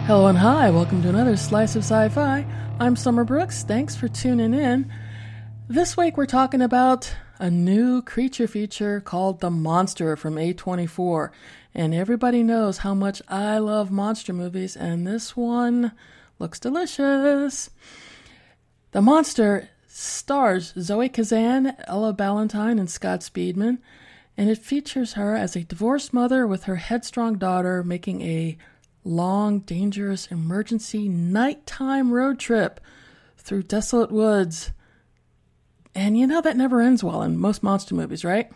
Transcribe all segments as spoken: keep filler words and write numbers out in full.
Hello and hi, welcome to another Slice of Sci-Fi. I'm Summer Brooks, thanks for tuning in. This week we're talking about a new creature feature called The Monster from A twenty-four. And everybody knows how much I love monster movies, and this one looks delicious. The Monster stars Zoe Kazan, Ella Ballantine, and Scott Speedman, and it features her as a divorced mother with her headstrong daughter making a long, dangerous, emergency nighttime road trip through desolate woods. And you know that never ends well in most monster movies, right?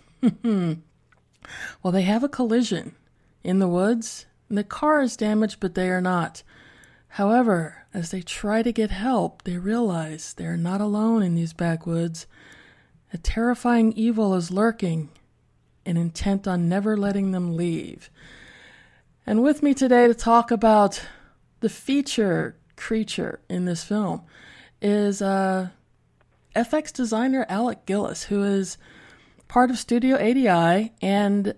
Well, they have a collision in the woods, and the car is damaged, but they are not. However, as they try to get help, they realize they are not alone in these backwoods. A terrifying evil is lurking and intent on never letting them leave. And with me today to talk about the feature creature in this film is uh, F X designer Alec Gillis, who is part of Studio A D I, and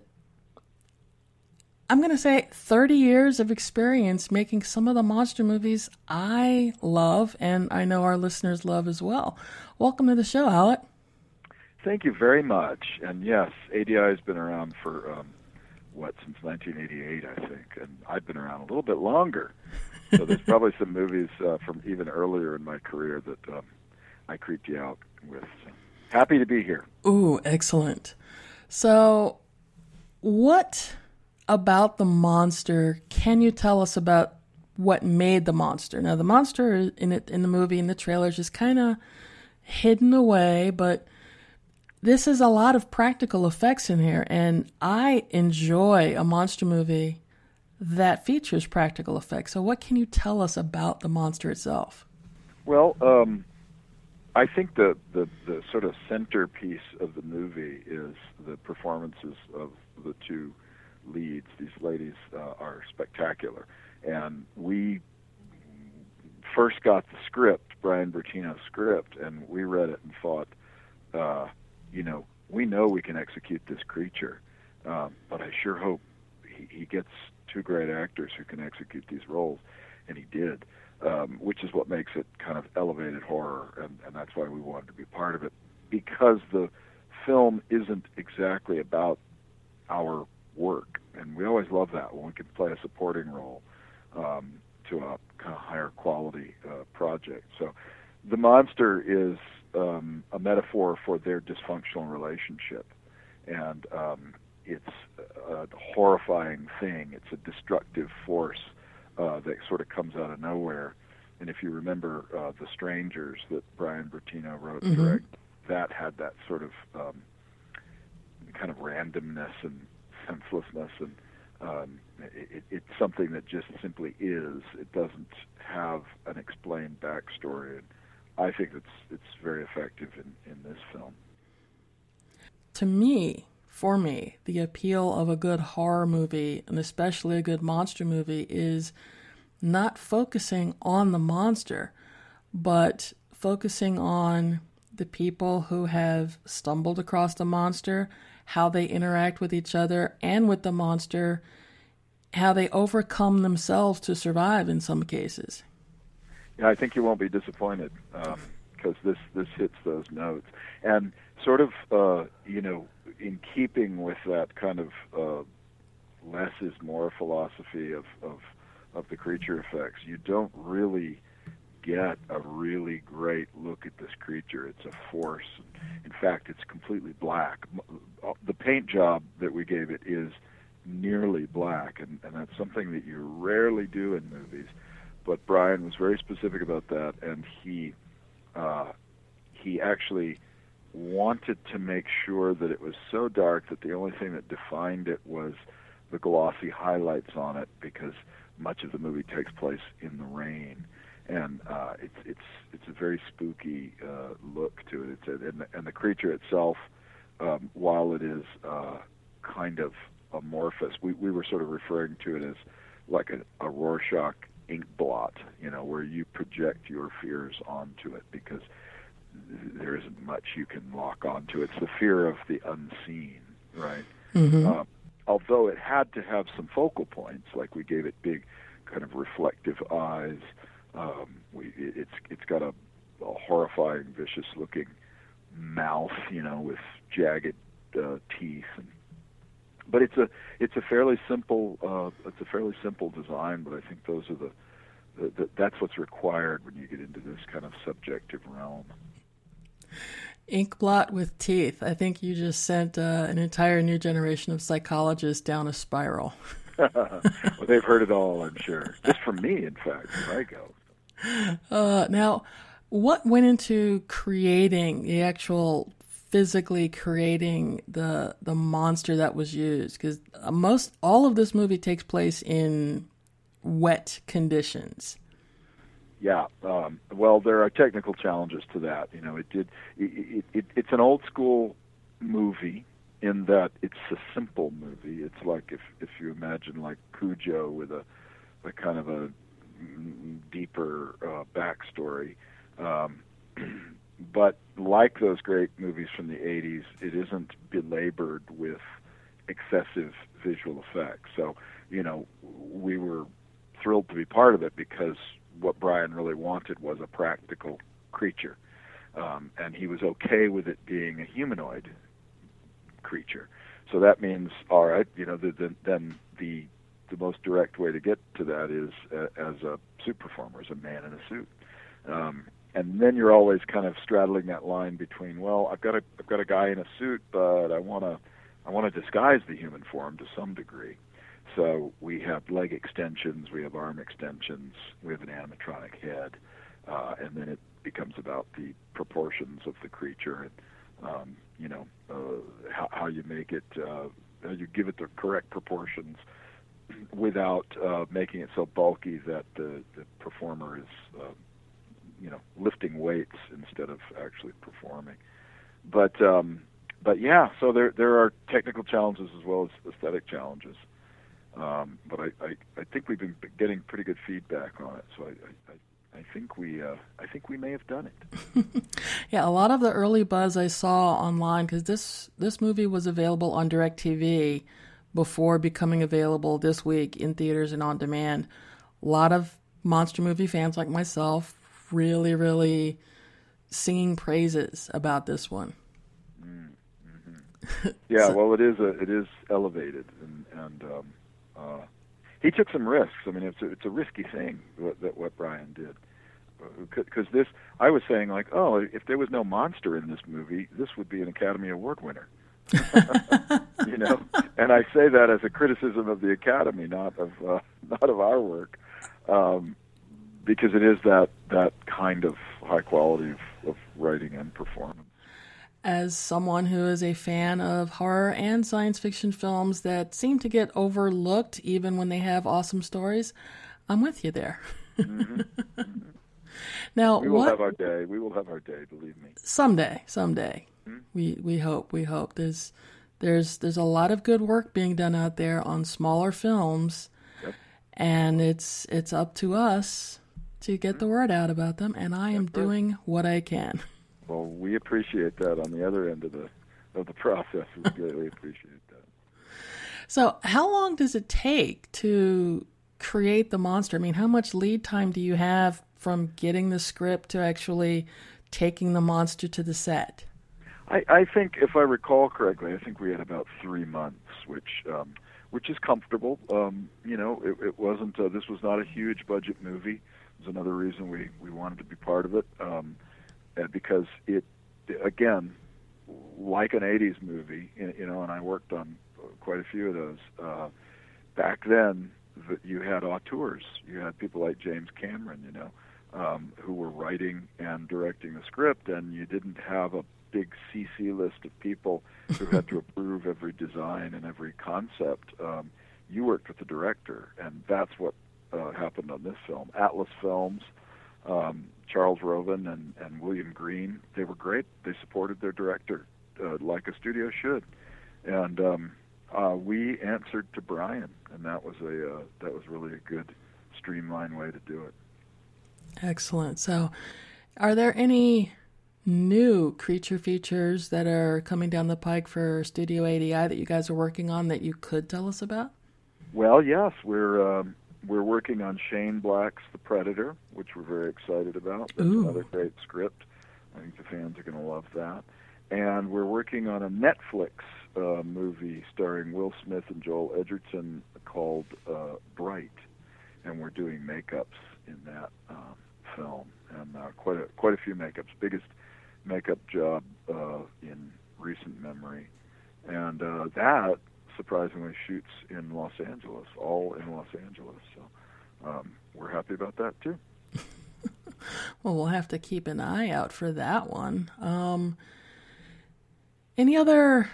I'm going to say thirty years of experience making some of the monster movies I love, and I know our listeners love as well. Welcome to the show, Alec. Thank you very much. And yes, A D I has been around for... Um what, since nineteen eighty-eight, I think, and I've been around a little bit longer. So there's probably some movies uh, from even earlier in my career that um, I creeped you out with. So happy to be here. Ooh, excellent. So what about The Monster can you tell us about what made The Monster? Now, the monster in it in the movie, in the trailers, is kind of hidden away, but this is a lot of practical effects in here, and I enjoy a monster movie that features practical effects. So what can you tell us about the monster itself? Well, um, I think the, the, the sort of centerpiece of the movie is the performances of the two leads. These ladies uh, are spectacular. And we first got the script, Brian Bertino's script, and we read it and thought, uh, you know, we know we can execute this creature, um, but I sure hope he, he gets two great actors who can execute these roles, and he did, um, which is what makes it kind of elevated horror, and, and that's why we wanted to be part of it, because the film isn't exactly about our work, and we always love that when we can play a supporting role um, to a kind of higher quality uh, project. So The Monster is Um, a metaphor for their dysfunctional relationship, and um, it's a horrifying thing. It's a destructive force uh, that sort of comes out of nowhere. And if you remember uh, The Strangers that Brian Bertino wrote and mm-hmm. directed, that had that sort of um, kind of randomness and senselessness, and um, it, it's something that just simply is. It doesn't have an explained backstory, and I think it's it's very effective in, in this film. To me, for me, the appeal of a good horror movie, and especially a good monster movie, is not focusing on the monster, but focusing on the people who have stumbled across the monster, how they interact with each other and with the monster, how they overcome themselves to survive in some cases. Yeah, I think you won't be disappointed because um, this this hits those notes, and sort of uh, you know, in keeping with that kind of uh, less is more philosophy of, of of the creature effects. You don't really get a really great look at this creature. It's a force. In fact, it's completely black. The paint job that we gave it is nearly black, and, and that's something that you rarely do in movies. But Brian was very specific about that, and he uh, he actually wanted to make sure that it was so dark that the only thing that defined it was the glossy highlights on it, because much of the movie takes place in the rain, and uh, it's it's it's a very spooky uh, look to it. It's a, and, the, and the creature itself, um, while it is uh, kind of amorphous, we we were sort of referring to it as like a, a Rorschach ink blot, you know, where you project your fears onto it, because there isn't much you can lock onto. It's the fear of the unseen, right? Mm-hmm. Um, although it had to have some focal points, like we gave it big kind of reflective eyes. Um, we, it's it's got a, a horrifying, vicious-looking mouth, you know, with jagged uh, teeth. And, but it's a it's a fairly simple uh, it's a fairly simple design. But I think those are the, the, the that's what's required when you get into this kind of subjective realm. Inkblot with teeth. I think you just sent uh, an entire new generation of psychologists down a spiral. Well, they've heard it all, I'm sure. Just from me, in fact, where I go. Uh, now, what went into creating the actual physically creating the the monster that was used? Because most all of this movie takes place in wet conditions. Yeah, um, well, there are technical challenges to that. You know, it did. It, it, it's an old school movie in that it's a simple movie. It's like if if you imagine like Cujo with a, a kind of a deeper uh, backstory. Um, but like those great movies from the eighties, it isn't belabored with excessive visual effects. So, you know, we were thrilled to be part of it because what Brian really wanted was a practical creature. Um, and he was okay with it being a humanoid creature. So that means, all right, you know, the, the, then the the most direct way to get to that is uh, as a suit performer, as a man in a suit. Um, and then you're always kind of straddling that line between, well, I've got a I've got a guy in a suit, but I want to I want to disguise the human form to some degree. So we have leg extensions, we have arm extensions, we have an animatronic head, uh, and then it becomes about the proportions of the creature and, um, you know, uh, how, how you make it, uh, how you give it the correct proportions without uh, making it so bulky that the, the performer is, uh, you know, lifting weights instead of actually performing. But um, but yeah, so there there are technical challenges as well as aesthetic challenges. Um, but I, I, I think we've been getting pretty good feedback on it, so I I, I think we uh, I think we may have done it. Yeah, a lot of the early buzz I saw online, because this this movie was available on DirecTV before becoming available this week in theaters and on demand. A lot of monster movie fans like myself really really singing praises about this one. Mm-hmm. Yeah, so, well, it is a, it is elevated and and. Um, Uh, he took some risks. I mean, it's a, it's a risky thing what, that what Brian did. Because this, I was saying like, oh, if there was no monster in this movie, this would be an Academy Award winner. You know, and I say that as a criticism of the Academy, not of uh, not of our work, um, because it is that that kind of high quality of, of writing and performance. As someone who is a fan of horror and science fiction films that seem to get overlooked even when they have awesome stories, I'm with you there. Mm-hmm. Mm-hmm. Now, we will what, have our day. We will have our day. Believe me. Someday, someday, mm-hmm. we we hope. We hope. There's there's there's a lot of good work being done out there on smaller films, yep. and it's it's up to us to get mm-hmm. the word out about them. And I am That's doing right. what I can. Well, we appreciate that on the other end of the of the process. We greatly appreciate that. So how long does it take to create the monster? I mean, how much lead time do you have from getting the script to actually taking the monster to the set? I, I think, if I recall correctly, I think we had about three months, which um, which is comfortable. Um, you know, it, it wasn't. Uh, this was not a huge budget movie. It was another reason we, we wanted to be part of it. Um, because it, again, like an eighties movie, you know, and I worked on quite a few of those. Uh, back then, you had auteurs. You had people like James Cameron, you know, um, who were writing and directing the script, and you didn't have a big C C list of people who had to approve every design and every concept. Um, you worked with the director, and that's what uh, happened on this film. Atlas Films, Um, Charles Roven and, and William Green, they were great. They supported their director uh, like a studio should, and um, uh, we answered to Brian, and that was a uh, that was really a good, streamlined way to do it. Excellent. So, are there any new creature features that are coming down the pike for Studio A D I that you guys are working on that you could tell us about? Well, yes, we're. Um, we're working on Shane Black's The Predator, which we're very excited about. That's Ooh. another great script. I think the fans are going to love that. And we're working on a Netflix uh, movie starring Will Smith and Joel Edgerton called uh, Bright, and we're doing makeups in that um, film, and uh, quite a quite a few makeups, biggest makeup job uh, in recent memory, and uh, that surprisingly shoots in Los Angeles, all in Los Angeles. So um, we're happy about that too. Well, we'll have to keep an eye out for that one. Um, any other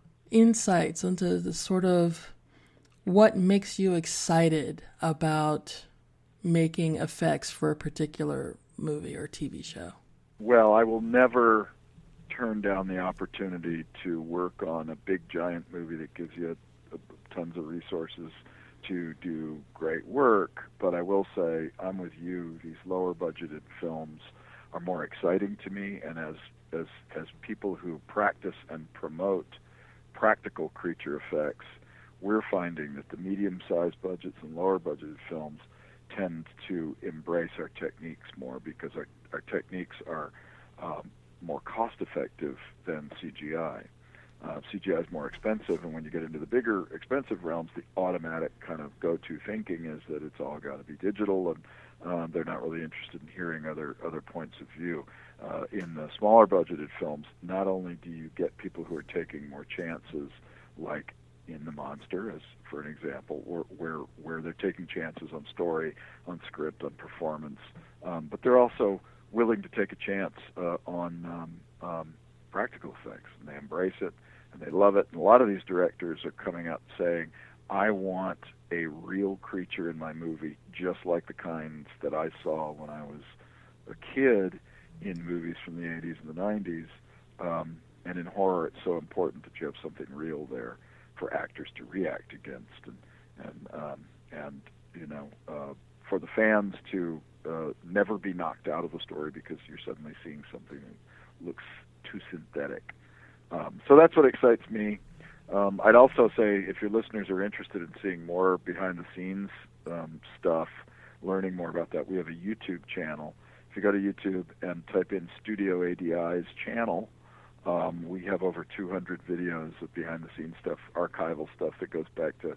insights into the sort of what makes you excited about making effects for a particular movie or T V show? Well, I will never turn down the opportunity to work on a big giant movie that gives you a, a, tons of resources to do great work, but I will say I'm with you. These lower budgeted films are more exciting to me, and as as as people who practice and promote practical creature effects, we're finding that the medium-sized budgets and lower budgeted films tend to embrace our techniques more because our, our techniques are um, more cost-effective than C G I. Uh, C G I is more expensive, and when you get into the bigger, expensive realms, the automatic kind of go-to thinking is that it's all got to be digital, and um, they're not really interested in hearing other other points of view. Uh, in the smaller budgeted films, not only do you get people who are taking more chances, like in The Monster, as for an example, or where where they're taking chances on story, on script, on performance, um, but they're also willing to take a chance uh, on um, um, practical effects, and they embrace it, and they love it. And a lot of these directors are coming out saying, I want a real creature in my movie, just like the kinds that I saw when I was a kid in movies from the eighties and the nineties. Um, and in horror, it's so important that you have something real there for actors to react against, and and um, and you know, uh, for the fans to uh, never be knocked out of the story because you're suddenly seeing something that looks too synthetic. Um, so that's what excites me. Um, I'd also say if your listeners are interested in seeing more behind-the-scenes um, stuff, learning more about that, we have a YouTube channel. If you go to YouTube and type in Studio A D I's channel, um, we have over two hundred videos of behind-the-scenes stuff, archival stuff that goes back to,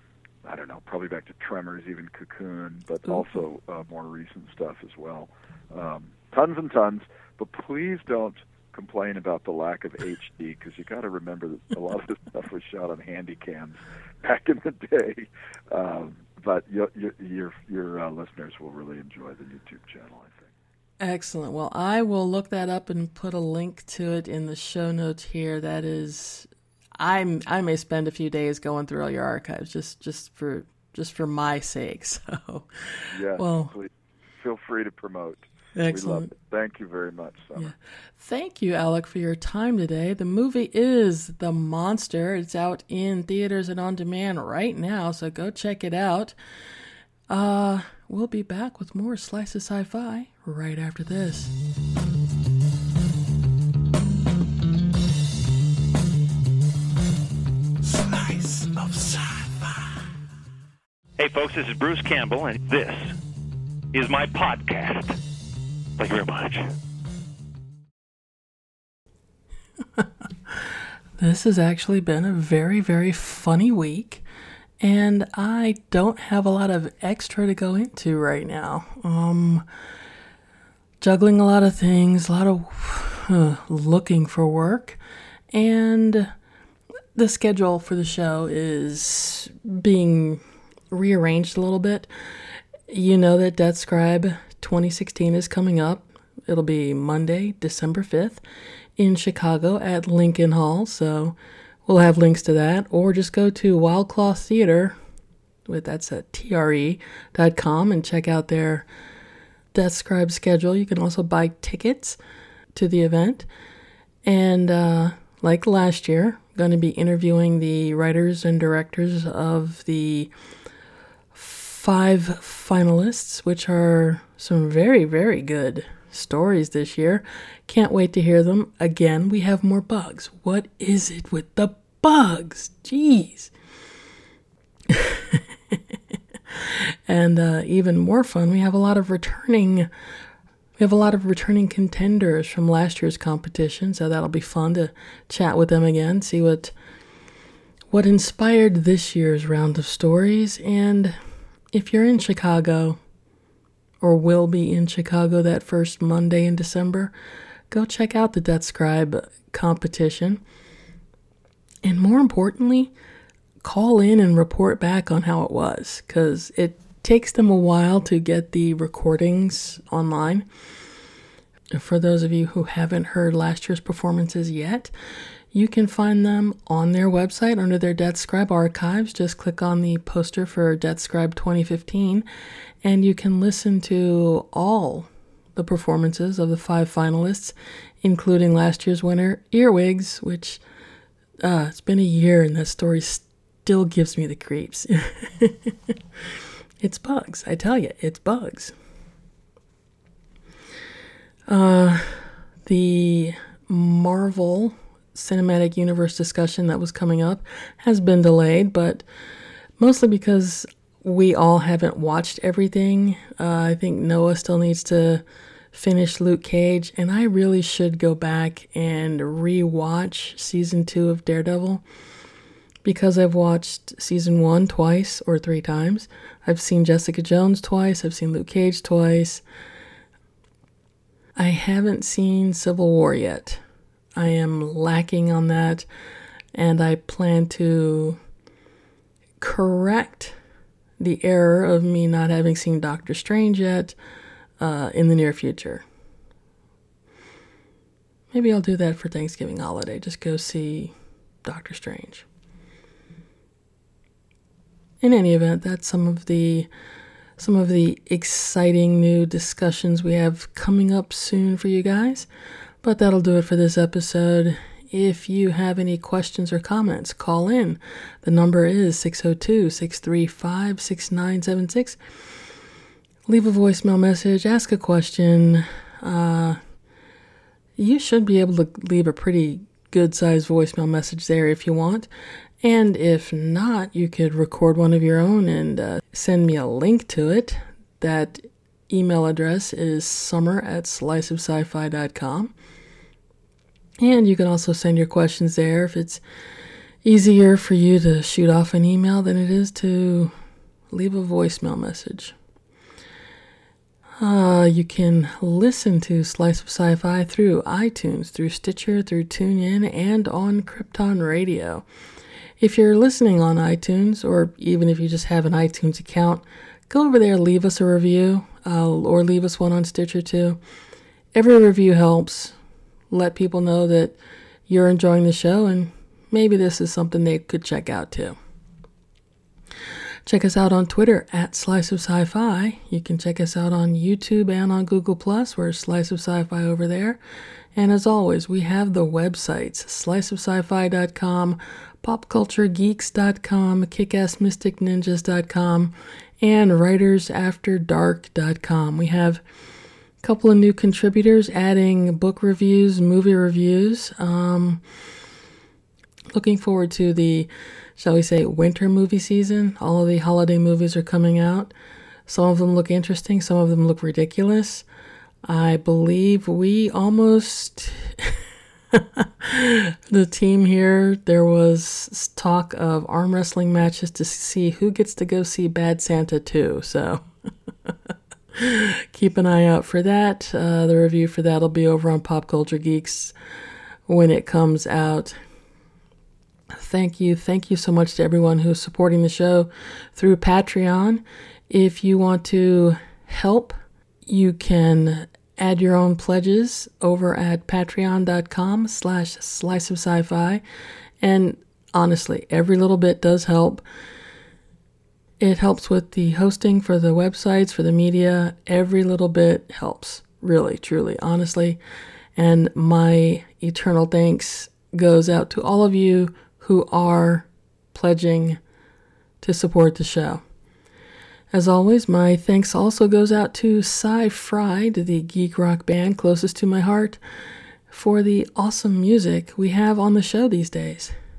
I don't know, probably back to Tremors, even Cocoon, but mm-hmm. also uh, more recent stuff as well. Um, tons and tons, but please don't complain about the lack of H D, because you got to remember that a lot of this stuff was shot on handy cams back in the day. Um, but your your your, your uh, listeners will really enjoy the YouTube channel, I think. Excellent. Well, I will look that up and put a link to it in the show notes here. That is, I'm I may spend a few days going through all your archives just just for just for my sake. So, yeah, well, please feel free to promote. Excellent. We love it. Thank you very much, Summer. Yeah. Thank you, Alec, for your time today. The movie is The Monster. It's out in theaters and on demand right now, so go check it out. Uh, we'll be back with more Slice of Sci-Fi right after this. Slice of Sci-Fi. Hey, folks, this is Bruce Campbell, and this is my podcast. Thank you very much. This has actually been a very, very funny week, and I don't have a lot of extra to go into right now. Um, juggling a lot of things, a lot of uh, looking for work, and the schedule for the show is being rearranged a little bit. You know that Death Scribe twenty sixteen is coming up. It'll be Monday, December fifth in Chicago at Lincoln Hall. So we'll have links to that, or just go to Wild Claw Theater, with that's at T R E dot com, and check out their Death Scribe schedule. You can also buy tickets to the event. And uh, like last year, I'm going to be interviewing the writers and directors of the five finalists, which are some very, very good stories this year. Can't wait to hear them. Again, we have more bugs. What is it with the bugs? Jeez. And uh, even more fun, we have a lot of returning we have a lot of returning contenders from last year's competition, so that'll be fun to chat with them again, see what what inspired this year's round of stories. And if you're in Chicago, or will be in Chicago that first Monday in December, go check out the Death Scribe competition. And more importantly, call in and report back on how it was, because it takes them a while to get the recordings online. For those of you who haven't heard last year's performances yet, you can find them on their website under their Death Scribe archives. Just click on the poster for Death Scribe twenty fifteen, and you can listen to all the performances of the five finalists, including last year's winner, Earwigs, which uh, it's been a year and that story still gives me the creeps. It's bugs, I tell you, it's bugs. Uh, the Marvel Cinematic Universe discussion that was coming up has been delayed, but mostly because we all haven't watched everything. Uh, I think Noah still needs to finish Luke Cage, and I really should go back and re-watch season two of Daredevil, because I've watched season one twice or three times. I've seen Jessica Jones twice. I've seen Luke Cage twice. I haven't seen Civil War yet. I am lacking on that, and I plan to correct the error of me not having seen Doctor Strange yet uh, in the near future. Maybe I'll do that for Thanksgiving holiday. Just go see Doctor Strange. In any event, that's some of the some of the exciting new discussions we have coming up soon for you guys. But that'll do it for this episode. If you have any questions or comments, call in. The number is six oh two, six three five, six nine seven six. Leave a voicemail message, ask a question. Uh, you should be able to leave a pretty good-sized voicemail message there if you want. And if not, you could record one of your own and uh, send me a link to it. That email address is summer at slice of sci fi dot com. And you can also send your questions there if it's easier for you to shoot off an email than it is to leave a voicemail message. Uh, you can listen to Slice of Sci-Fi through iTunes, through Stitcher, through TuneIn, and on Krypton Radio. If you're listening on iTunes, or even if you just have an iTunes account, go over there, leave us a review, uh, or leave us one on Stitcher too. Every review helps. Let people know that you're enjoying the show, and maybe this is something they could check out too. Check us out on Twitter at Slice of Sci-Fi. You can check us out on YouTube and on Google Plus. We're Slice of Sci-Fi over there. And as always, we have the websites, slice of sci fi dot com, pop culture geeks dot com, kick ass mystic ninjas dot com, and writers after dark dot com. We have a couple of new contributors adding book reviews, movie reviews. Um, looking forward to the, shall we say, winter movie season. All of the holiday movies are coming out. Some of them look interesting. Some of them look ridiculous. I believe we almost, the team here, there was talk of arm wrestling matches to see who gets to go see Bad Santa two. So keep an eye out for that. Uh, the review for that will be over on Pop Culture Geeks when it comes out. Thank you. Thank you so much to everyone who's supporting the show through Patreon. If you want to help, you can add your own pledges over at patreon.com slash slice of sci-fi. And honestly, every little bit does help. It helps with the hosting for the websites, for the media. Every little bit helps. Really, truly, honestly. And my eternal thanks goes out to all of you who are pledging to support the show. As always, my thanks also goes out to Sci-Fried, the geek rock band closest to my heart, for the awesome music we have on the show these days.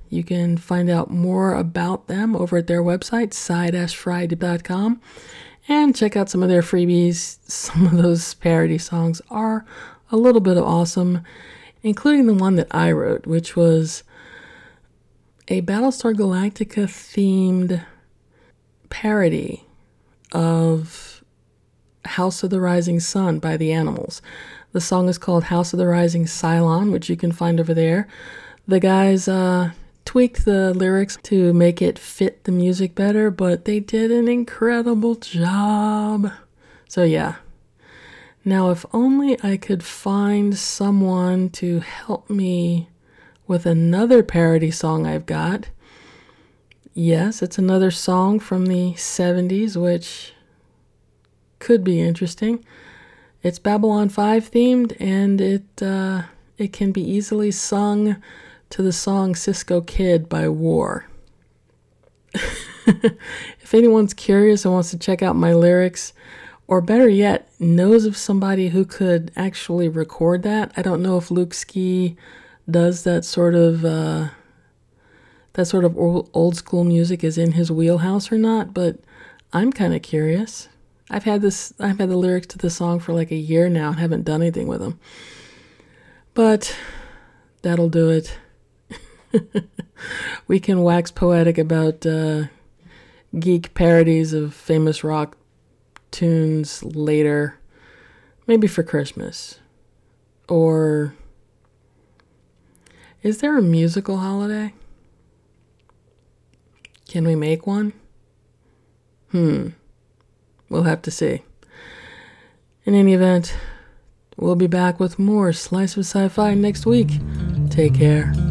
You can find out more about them over at their website, sci dash fried dot com, and check out some of their freebies. Some of those parody songs are a little bit awesome, including the one that I wrote, which was a Battlestar Galactica themed parody of House of the Rising Sun by the Animals. The song is called House of the Rising Cylon, which you can find over there. The guys uh, tweaked the lyrics to make it fit the music better, but they did an incredible job. So yeah. Now, if only I could find someone to help me with another parody song I've got. Yes, it's another song from the seventies, which could be interesting. It's Babylon five themed, and it uh, it can be easily sung to the song Cisco Kid by War. If anyone's curious and wants to check out my lyrics, or better yet, knows of somebody who could actually record that, I don't know if Luke Ski does that sort of uh, that sort of old, old school music is in his wheelhouse or not, but I'm kind of curious. I've had this, I've had the lyrics to the song for like a year now and haven't done anything with them. But that'll do it. We can wax poetic about uh, geek parodies of famous rock tunes later, maybe for Christmas. Or is there a musical holiday? Can we make one? Hmm. We'll have to see. In any event, we'll be back with more Slice of Sci-Fi next week. Take care.